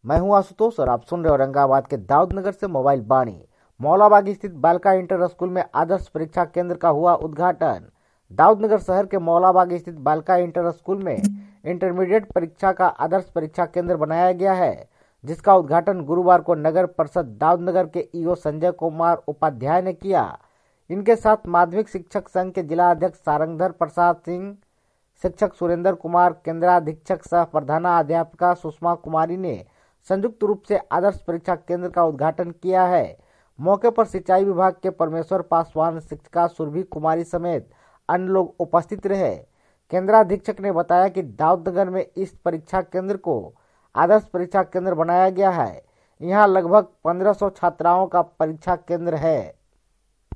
मैं हूं आशुतोष और आप सुन रहे हो औरंगाबाद के दाऊदनगर से मोबाइल बाणी। मौलाबाग स्थित बालिका इंटर स्कूल में आदर्श परीक्षा केंद्र का हुआ उद्घाटन। दाऊदनगर शहर के मौलाबाग स्थित बालिका इंटर स्कूल में इंटरमीडिएट परीक्षा का आदर्श परीक्षा केंद्र बनाया गया है, जिसका उद्घाटन गुरुवार को नगर परिषद दाऊदनगर के ईओ संजय कुमार उपाध्याय ने किया। इनके साथ माध्यमिक शिक्षक संघ के जिला अध्यक्ष सारंगधर प्रसाद सिंह, शिक्षक सुरेंद्र कुमार, केंद्राधीक्षक सह प्रधानाध्यापिका सुषमा कुमारी ने संयुक्त रूप से आदर्श परीक्षा केंद्र का उद्घाटन किया है। मौके पर सिंचाई विभाग के परमेश्वर पासवान, शिक्षिका सुरभि कुमारी समेत अन्य लोग उपस्थित रहे। केंद्राधीक्षक ने बताया कि दाऊदनगर में इस परीक्षा केंद्र को आदर्श परीक्षा केंद्र बनाया गया है। यहाँ लगभग 1500 छात्राओं का परीक्षा केंद्र है।